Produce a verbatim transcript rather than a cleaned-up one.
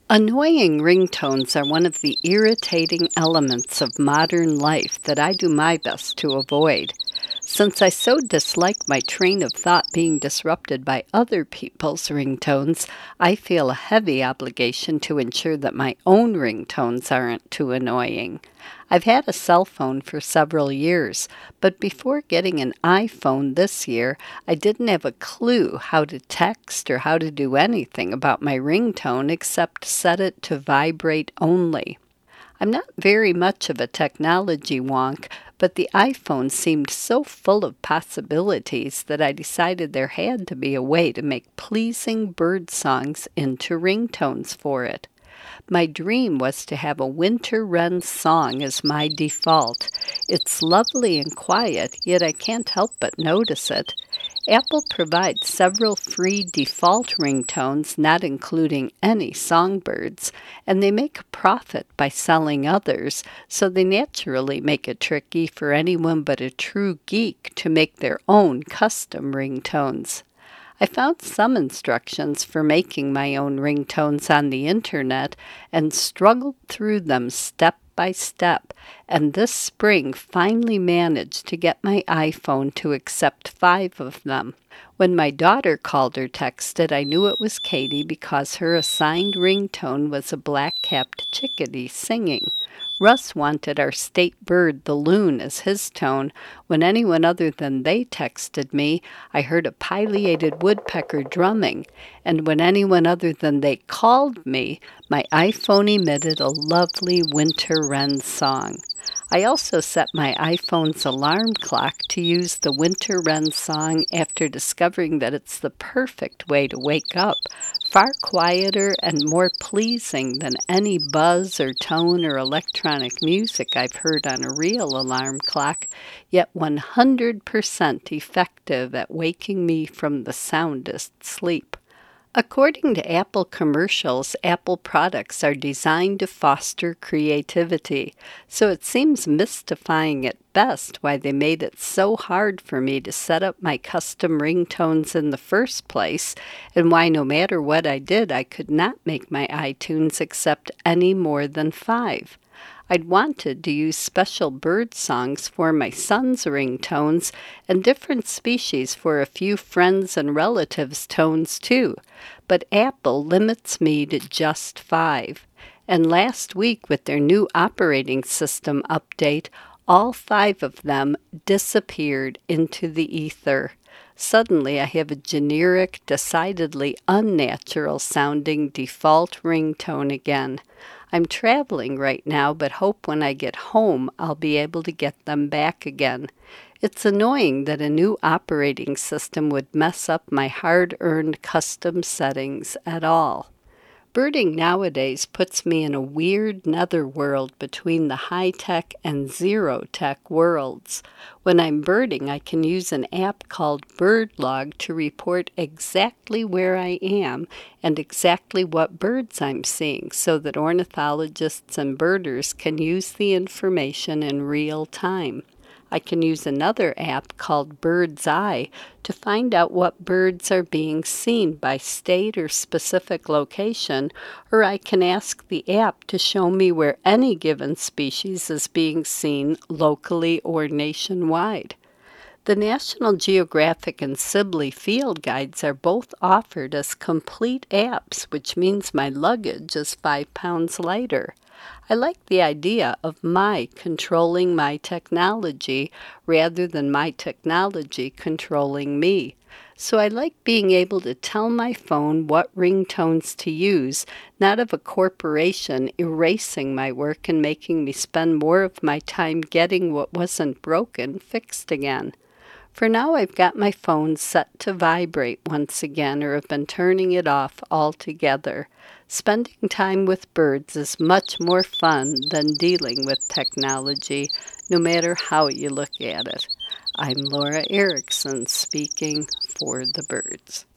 Annoying ringtones are one of the irritating elements of modern life that I do my best to avoid. Since I so dislike my train of thought being disrupted by other people's ringtones, I feel a heavy obligation to ensure that my own ringtones aren't too annoying. I've had a cell phone for several years, but before getting an iPhone this year, I didn't have a clue how to text or how to do anything about my ringtone except set it to vibrate only. I'm not very much of a technology wonk, but the iPhone seemed so full of possibilities that I decided there had to be a way to make pleasing bird songs into ringtones for it. My dream was to have a winter wren song as my default. It's lovely and quiet, yet I can't help but notice it. Apple provides several free default ringtones, not including any songbirds, and they make a profit by selling others, so they naturally make it tricky for anyone but a true geek to make their own custom ringtones. I found some instructions for making my own ringtones on the internet and struggled through them step by step, and this spring finally managed to get my iPhone to accept five of them. When my daughter called or texted, I knew it was Katie because her assigned ringtone was a black-capped chickadee singing. Russ wanted our state bird, the loon, as his tone. When anyone other than they texted me, I heard a pileated woodpecker drumming. And when anyone other than they called me, my iPhone emitted a lovely winter wren song. I also set my iPhone's alarm clock to use the winter wren song after discovering that it's the perfect way to wake up, far quieter and more pleasing than any buzz or tone or electronic music I've heard on a real alarm clock, yet one hundred percent effective at waking me from the soundest sleep. According to Apple commercials, Apple products are designed to foster creativity, so it seems mystifying at best why they made it so hard for me to set up my custom ringtones in the first place, and why no matter what I did, I could not make my iTunes accept any more than five. I'd wanted to use special bird songs for my son's ringtones and different species for a few friends and relatives' tones too, but Apple limits me to just five. And last week with their new operating system update, all five of them disappeared into the ether. Suddenly I have a generic, decidedly unnatural-sounding default ringtone again. I'm traveling right now, but hope when I get home I'll be able to get them back again. It's annoying that a new operating system would mess up my hard-earned custom settings at all. Birding nowadays puts me in a weird netherworld between the high-tech and zero-tech worlds. When I'm birding, I can use an app called BirdLog to report exactly where I am and exactly what birds I'm seeing so that ornithologists and birders can use the information in real time. I can use another app called Bird's Eye to find out what birds are being seen by state or specific location, or I can ask the app to show me where any given species is being seen locally or nationwide. The National Geographic and Sibley field guides are both offered as complete apps, which means my luggage is five pounds lighter. I like the idea of my controlling my technology rather than my technology controlling me. So I like being able to tell my phone what ringtones to use, not of a corporation erasing my work and making me spend more of my time getting what wasn't broken fixed again. For now, I've got my phone set to vibrate once again, or have been turning it off altogether. Spending time with birds is much more fun than dealing with technology, no matter how you look at it. I'm Laura Erickson speaking for the birds.